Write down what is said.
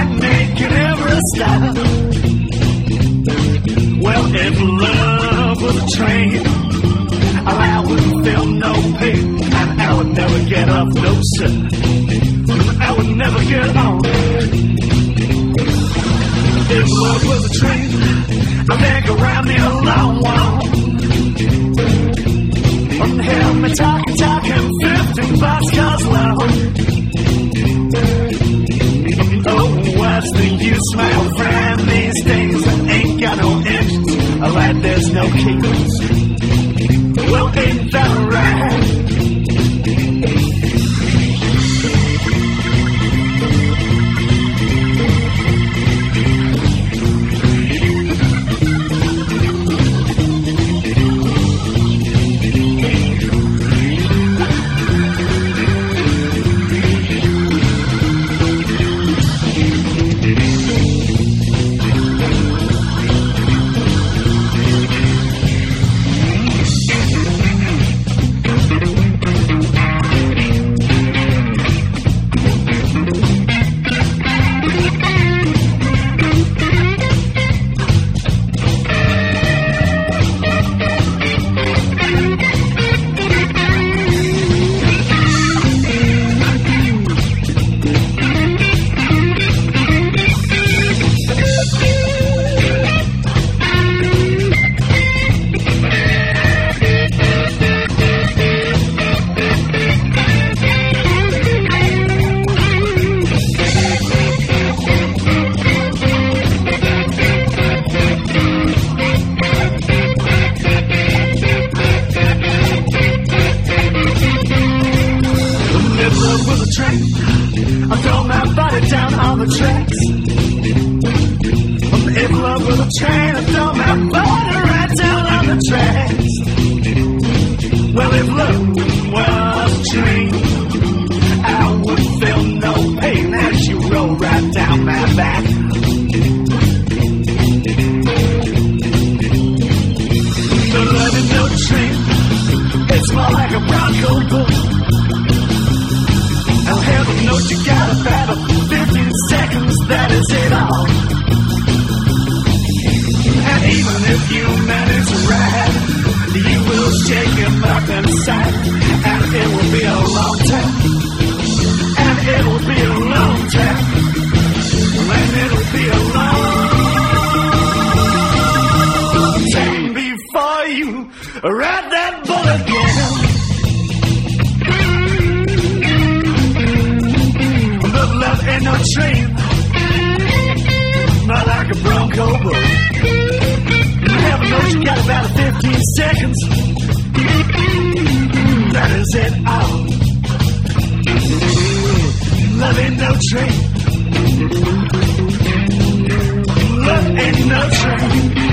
and making every stop. Well, if love was a train, I wouldn't feel no pain, and I would never get off, no sir. I would never get on. If love was a train, I'd make around me a long one. Hear me talking 15 boxcars long. Oh, what's the use, my old friend, these days? I ain't got no engines, like there's no keys. Well, ain't that right? I throw my body down on the tracks. If love was a train, I throw my body right down on the tracks. Well, if love was a train, I wouldn't feel no pain as you roll right down my back. The love is no train, it's more like a Bronco bull. Now heaven knows you got about 15 seconds, that is it all. And even if you manage to ride, you will shake him up inside. And it will be a long time. And it will be a long time. And it will be a long time before you ride that bull again. Love ain't no train, not like a Bronco bull. Heaven knows you got about 15 seconds. That is it all. Love ain't no train. Love ain't no train.